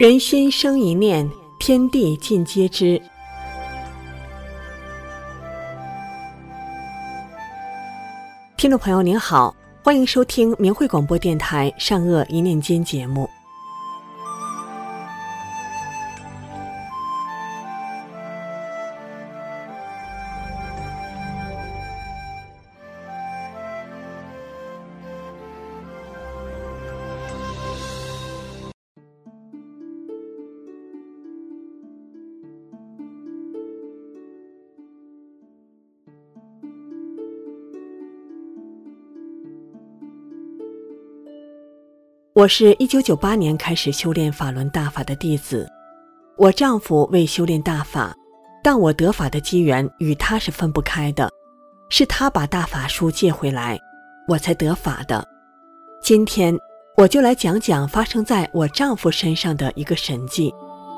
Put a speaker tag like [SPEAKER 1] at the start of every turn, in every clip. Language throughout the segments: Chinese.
[SPEAKER 1] 人心生一念，天地尽皆知。听众朋友您好，欢迎收听明慧广播电台善恶一念间节目。我是1998年开始修炼法轮大法的弟子，我丈夫为修炼大法，但我得法的机缘与他是分不开的，是他把大法书借回来，我才得法的。今天我就来讲讲发生在我丈夫身上的一个神迹。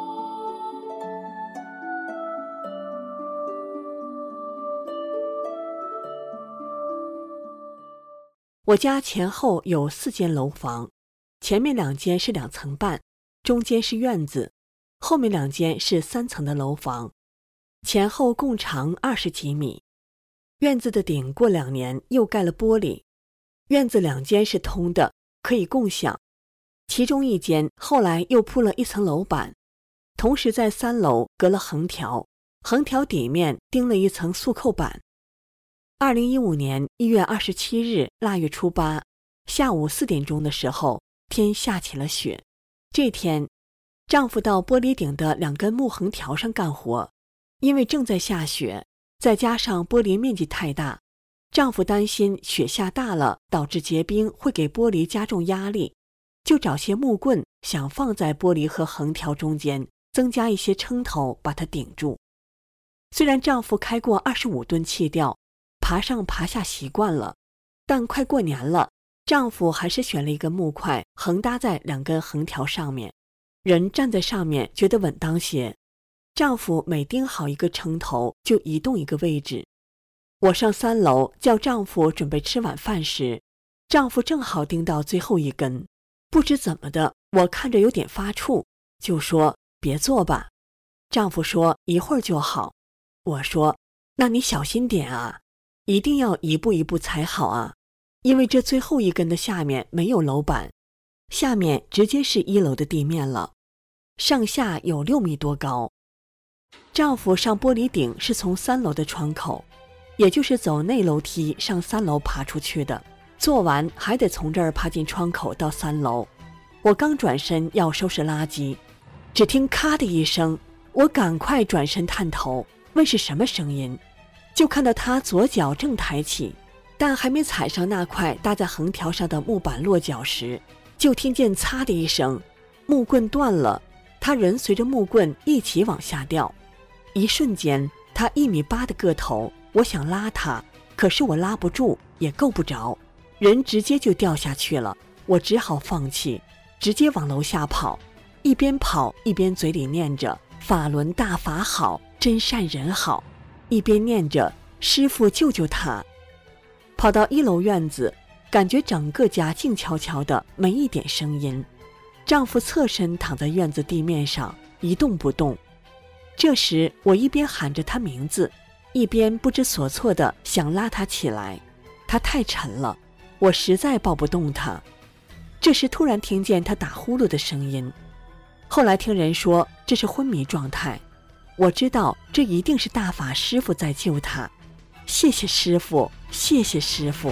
[SPEAKER 1] 我家前后有4间楼房，前面2间是2层半，中间是院子，后面2间是3层的楼房，前后共长20几米。院子的顶过2年又盖了玻璃，院子2间是通的，可以共享。其中1间后来又铺了1层楼板，同时在3楼隔了横条，横条底面钉了1层速扣板。2015年1月27日腊月初8下午4点钟的时候，天下起了雪。这天，丈夫到玻璃顶的2根木横条上干活，因为正在下雪，再加上玻璃面积太大，丈夫担心雪下大了导致结冰会给玻璃加重压力，就找些木棍想放在玻璃和横条中间，增加一些撑头把它顶住。虽然丈夫开过25吨气吊，爬上爬下习惯了，但快过年了，丈夫还是选了一根木块横搭在2根横条上面，人站在上面觉得稳当些。丈夫每钉好一个撑头就移动一个位置。我上3楼叫丈夫准备吃晚饭时，丈夫正好钉到最后1根，不知怎么的，我看着有点发怵，就说别做吧。丈夫说一会儿就好。我说那你小心点啊，一定要一步一步踩好啊，因为这最后1根的下面没有楼板，下面直接是1楼的地面了，上下有6米多高。丈夫上玻璃顶是从3楼的窗口，也就是走内楼梯上3楼爬出去的，做完还得从这儿爬进窗口到3楼。我刚转身要收拾垃圾，只听咔的一声，我赶快转身探头问是什么声音，就看到他左脚正抬起，但还没踩上那块搭在横条上的木板落脚时，就听见擦的一声，木棍断了，他人随着木棍一起往下掉。一瞬间，他1.8米的个头，我想拉他，可是我拉不住，也够不着，人直接就掉下去了。我只好放弃，直接往楼下跑，一边跑一边嘴里念着法轮大法好，真善人好，一边念着师父救救他。跑到1楼院子，感觉整个家静悄悄的，没一点声音。丈夫侧身躺在院子地面上一动不动。这时我一边喊着他名字，一边不知所措的想拉他起来，他太沉了，我实在抱不动他。这时突然听见他打呼噜的声音，后来听人说这是昏迷状态，我知道这一定是大法师父在救他。谢谢师父，谢谢师父。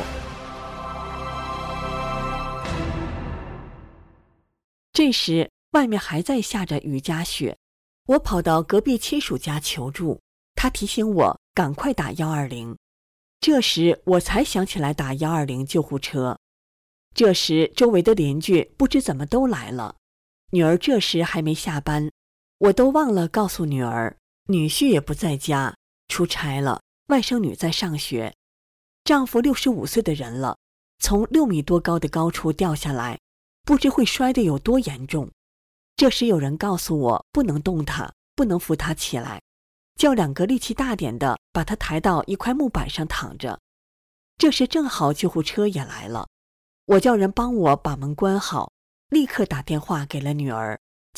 [SPEAKER 1] 这时外面还在下着雨夹雪，我跑到隔壁亲属家求助，他提醒我赶快打120。这时我才想起来打120救护车。这时周围的邻居不知怎么都来了，女儿这时还没下班，我都忘了告诉女儿，女婿也不在家，出差了，外甥女在上学。丈夫65岁的人了，从6米多高的高处掉下来，不知会摔得有多严重。这时有人告诉我不能动他，不能扶他起来，叫2个力气大点的把他抬到一块木板上躺着。这时正好救护车也来了，我叫人帮我把门关好，立刻打电话给了女儿，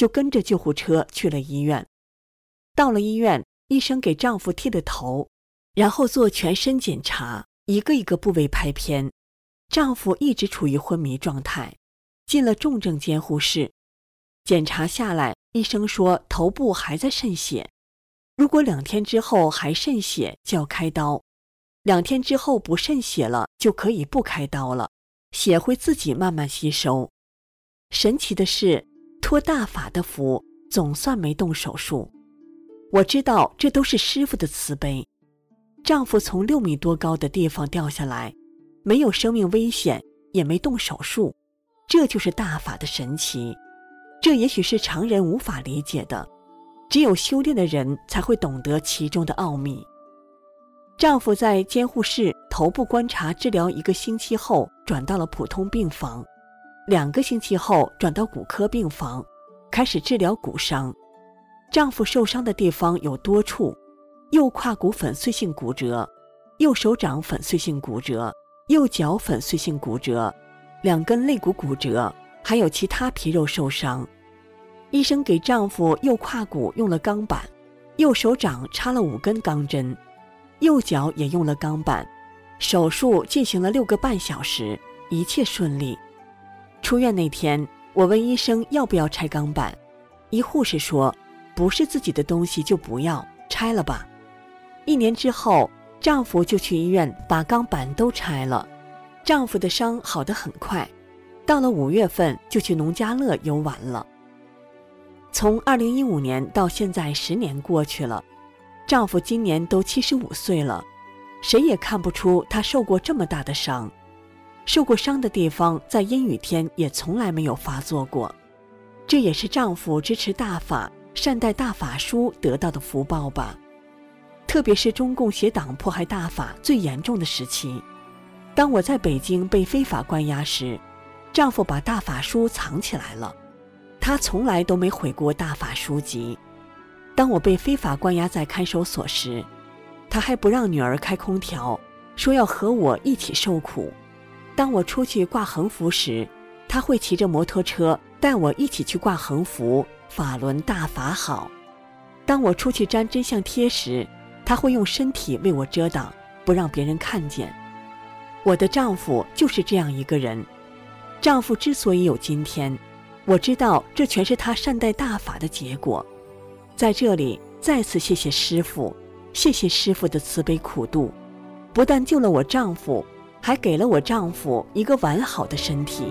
[SPEAKER 1] 就跟着救护车去了医院。到了医院，医生给丈夫剃了头，然后做全身检查，一个一个部位拍片。丈夫一直处于昏迷状态，进了重症监护室。检查下来，医生说头部还在渗血，如果2天之后还渗血就要开刀，2天之后不渗血了就可以不开刀了，血会自己慢慢吸收。神奇的是，托大法的福，总算没动手术。我知道这都是师父的慈悲。丈夫从6米多高的地方掉下来，没有生命危险，也没动手术，这就是大法的神奇。这也许是常人无法理解的，只有修炼的人才会懂得其中的奥秘。丈夫在监护室头部观察治疗1个星期后，转到了普通病房，2个星期后转到骨科病房，开始治疗骨伤。丈夫受伤的地方有多处，右胯骨粉碎性骨折，右手掌粉碎性骨折，右脚粉碎性骨折，2根肋骨骨折，还有其他皮肉受伤。医生给丈夫右胯骨用了钢板，右手掌插了5根钢针，右脚也用了钢板。手术进行了6个半小时，一切顺利。出院那天，我问医生要不要拆钢板，一护士说，不是自己的东西就不要，拆了吧。1年之后，丈夫就去医院把钢板都拆了。丈夫的伤好得很快，到了5月份就去农家乐游玩了。从2015年到现在10年过去了，丈夫今年都75岁了，谁也看不出他受过这么大的伤。受过伤的地方在阴雨天也从来没有发作过，这也是丈夫支持大法、善待大法书得到的福报吧。特别是中共邪党迫害大法最严重的时期，当我在北京被非法关押时，丈夫把大法书藏起来了，他从来都没毁过大法书籍。当我被非法关押在看守所时，他还不让女儿开空调，说要和我一起受苦。当我出去挂横幅时，他会骑着摩托车带我一起去挂横幅，法轮大法好。当我出去粘真相贴时，他会用身体为我遮挡，不让别人看见。我的丈夫就是这样一个人。丈夫之所以有今天，我知道这全是他善待大法的结果。在这里再次谢谢师父，谢谢师父的慈悲苦度，不但救了我丈夫，还给了我丈夫一个完好的身体。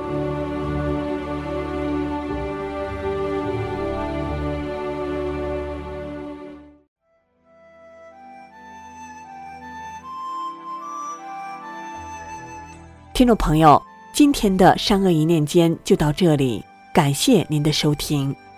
[SPEAKER 1] 听众朋友，今天的善恶一念间就到这里，感谢您的收听。